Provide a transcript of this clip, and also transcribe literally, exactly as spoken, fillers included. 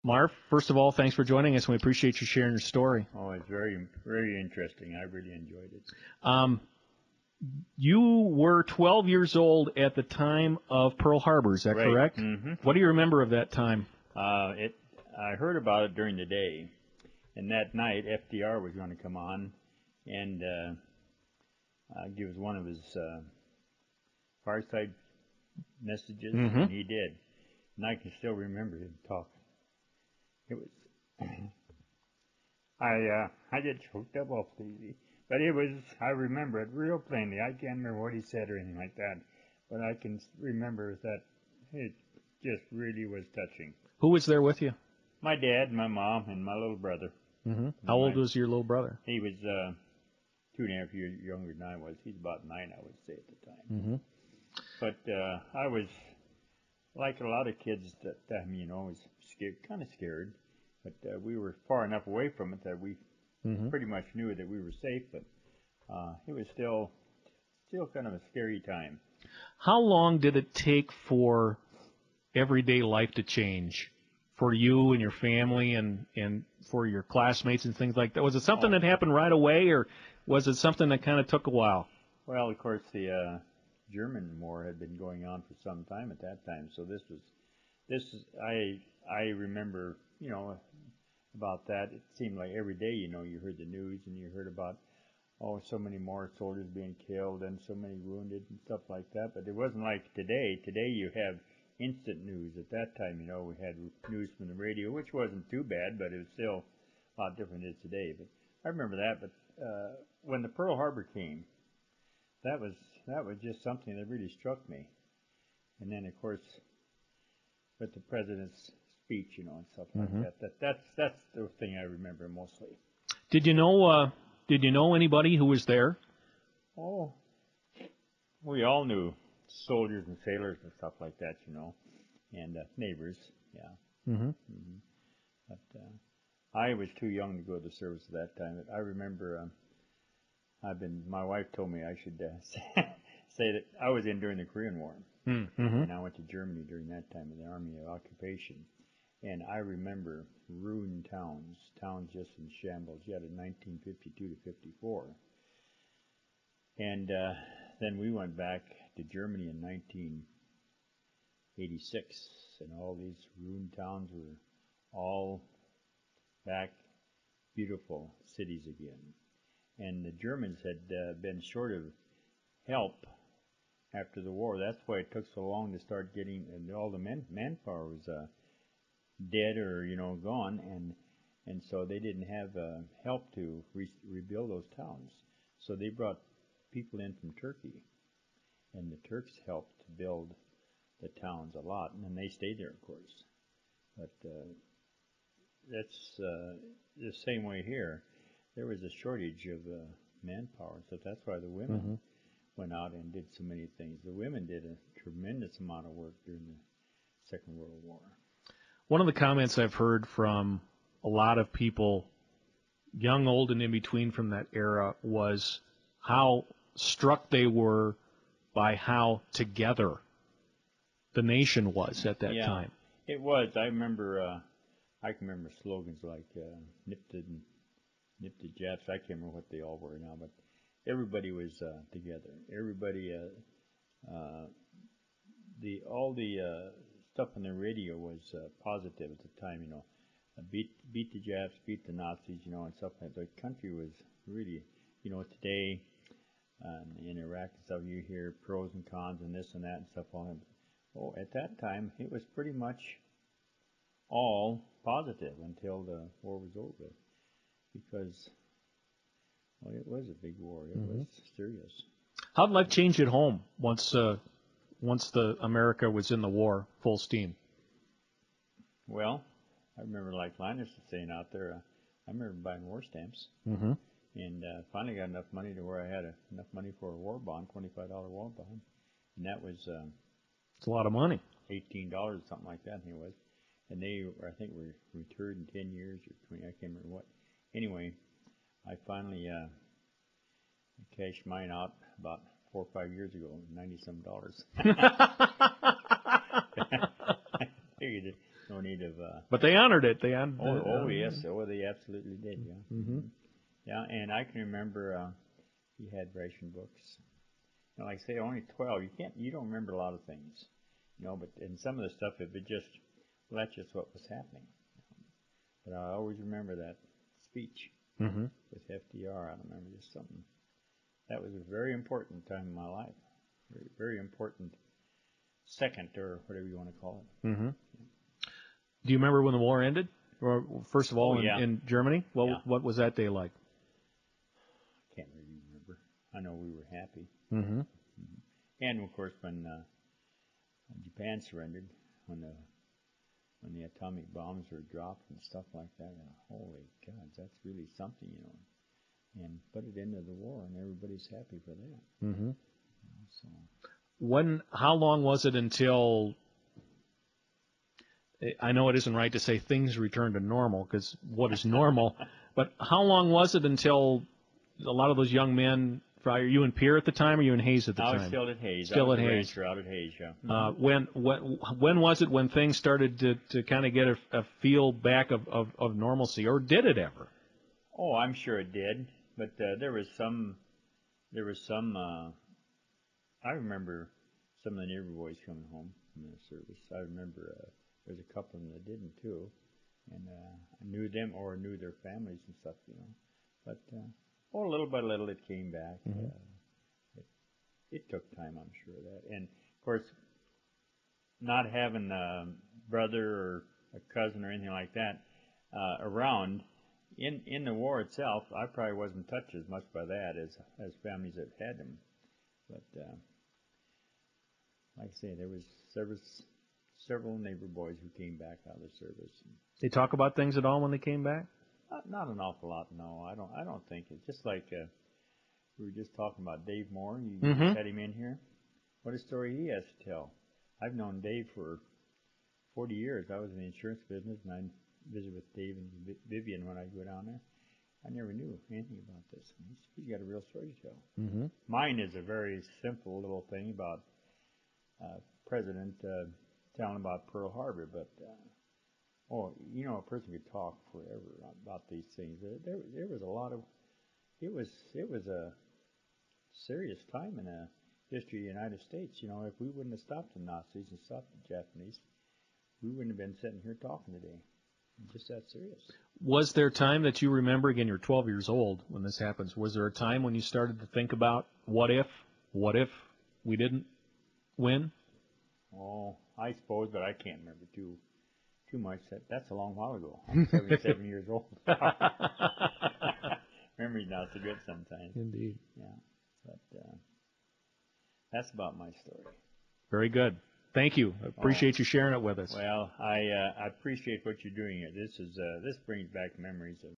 Marv, first of all, thanks for joining us, and we appreciate you sharing your story. Oh, it's very, very interesting. I really enjoyed it. Um, you were twelve years old at the time of Pearl Harbor, is that Right. correct? Mm-hmm. What do you remember of that time? Uh, it. I heard about it during the day, and that night F D R was going to come on and uh, uh, give us one of his uh, fireside messages, Mm-hmm. and he did. And I can still remember him talking. It was. I uh, I get choked up awfully easy, but it was. I remember it real plainly. I can't remember what he said or anything like that, but I can remember that it just really was touching. Who was there with you? My dad, my mom, and my little brother. Mm-hmm. And How old my- was your little brother? He was uh, two and a half years younger than I was. He's about nine, I would say, at the time. Mm-hmm. But uh, I was, like a lot of kids at that time, you know, was scared, kind of scared. But uh, we were far enough away from it that we Mm-hmm. pretty much knew that we were safe. But uh, it was still, still kind of a scary time. How long did it take for everyday life to change for you and your family and, and for your classmates and things like that? Was it something Oh. that happened right away, or was it something that kind of took a while? Well, of course, the uh, German war had been going on for some time at that time. So this was, this is, I I remember, you know, about that. It seemed like every day, you know, you heard the news and you heard about, oh, so many more soldiers being killed and so many wounded and stuff like that. But it wasn't like today. Today you have instant news. At that time, you know, we had news from the radio, which wasn't too bad, but it was still a lot different than today. But I remember that. But uh, when the Pearl Harbor came, that was that was just something that really struck me. And then, of course, with the president's speech, you know, and stuff like Mhm. that. That that's that's the thing I remember mostly. Did you know? Uh, did you know anybody who was there? Oh, we all knew soldiers and sailors and stuff like that, you know, and uh, neighbors. Yeah. Mm-hmm. hmm But uh, I was too young to go to service at that time. But I remember um, I've been. My wife told me I should uh, say that I was in during the Korean War, Mm-hmm. and I went to Germany during that time in the Army of Occupation. And I remember ruined towns, towns just in shambles. You had in nineteen fifty-two to fifty-four. And uh, then we went back to Germany in nineteen eighty-six, and all these ruined towns were all back beautiful cities again. And the Germans had uh, been short of help after the war. That's why it took so long to start getting, and all the men, manpower was uh, dead or you know gone, and and so they didn't have uh, help to re- rebuild those towns. So they brought people in from Turkey, and the Turks helped to build the towns a lot, and then they stayed there, of course. But uh, that's uh, the same way here. There was a shortage of uh, manpower, so that's why the women Mm-hmm. went out and did so many things. The women did a tremendous amount of work during the Second World War. One of the comments I've heard from a lot of people, young, old, and in between from that era, was how struck they were by how together the nation was at that Yeah. time. It was. I remember. Uh, I can remember slogans like uh, "Nipped and Nipped the Japs." I can't remember what they all were now, but everybody was uh, together. Everybody. Uh, uh, the all the uh, stuff on the radio was uh, positive at the time. You know, uh, beat beat the Japs, beat the Nazis. You know, and stuff like that. The country was really. You know, today uh, in Iraq and stuff, you hear pros and cons and this and that and stuff on it. Oh, at that time, it was pretty much all positive until the war was over, because well, it was a big war. It Mm-hmm. was serious. How did life change at home once uh, once the America was in the war full steam? Well, I remember, like Linus was saying out there, uh, I remember buying war stamps, Mm-hmm. and uh, finally got enough money to where I had a, enough money for a war bond, twenty-five dollar war bond, and that was uh, It's a lot of money. eighteen dollars, something like that. I think it was, and they, I think, were returned in ten years or twenty. I can't remember what. Anyway, I finally uh, cashed mine out about four or five years ago, ninety some dollars. Figured it, no need of. Uh, But they honored it. They honored. oh, uh, oh yes, oh they absolutely did. Yeah. Mm-hmm. Yeah, and I can remember uh, he had ration books. You know, like I say, only twelve. You can't, you don't remember a lot of things, you know. But in some of the stuff, if it just, well, that's just what was happening. But I always remember that speech Mm-hmm. with F D R. I remember just something. That was a very important time in my life. Very, very important second, or whatever you want to call it. Mm-hmm. Do you remember when the war ended? Or first of all, Oh, in, yeah. in Germany, what Yeah. what was that day like? Can't really remember. I know we were happy. Mm-hmm. And of course, when uh, Japan surrendered, when the when the atomic bombs were dropped and stuff like that, uh, holy God, that's really something, you know. And put it into the war, and everybody's happy for that. Mm-hmm. You know, so When? How long was it until? I know it isn't right to say things returned to normal, because what is normal? But how long was it until a lot of those young men? Are you in Pierre at the time, or you in Hayes at the I time? was still at Hayes. Still I was at a Hayes. rancher out at Hayes, yeah. Uh, when, when when was it when things started to, to kind of get a, a feel back of, of, of normalcy, or did it ever? Oh, I'm sure it did, but uh, there was some, there was some. Uh, I remember some of the neighbor boys coming home from the service. I remember uh, there's a couple of them that didn't too, and uh, I knew them or knew their families and stuff, you know. But uh, oh, little by little, it came back. Mm-hmm. Uh, it, it took time, I'm sure of that, and of course, not having a brother or a cousin or anything like that uh, around. In in the war itself, I probably wasn't touched as much by that as as families that had them. But uh, like I say, there was several several neighbor boys who came back out of the service. They talk about things at all when they came back? Not, not an awful lot, no. I don't I don't think it's just like uh, we were just talking about Dave Moore. You, you Mm-hmm. just had him in here. What a story he has to tell. I've known Dave for forty years. I was in the insurance business, and I visit with Dave and Vivian when I go down there. I never knew anything about this. He's, he's got a real story to tell. Mm-hmm. Mine is a very simple little thing about uh, President uh, telling about Pearl Harbor, but uh, oh, you know, a person could talk forever about these things. There, there, there was a lot of. It was it was a serious time in the history of the United States. You know, if we wouldn't have stopped the Nazis and stopped the Japanese, we wouldn't have been sitting here talking today. Just that serious. Was there a time that you remember, again, you're twelve years old when this happens, was there a time when you started to think about what if, what if we didn't win? Oh, I suppose, but I can't remember too too much. That That's a long while ago. I'm seventy-seven years old. Memory's not so good sometimes. Indeed. Yeah, but uh, that's about my story. Very good. Thank you. I appreciate Oh, you sharing it with us. Well, I uh, I appreciate what you're doing here. This is uh, this brings back memories of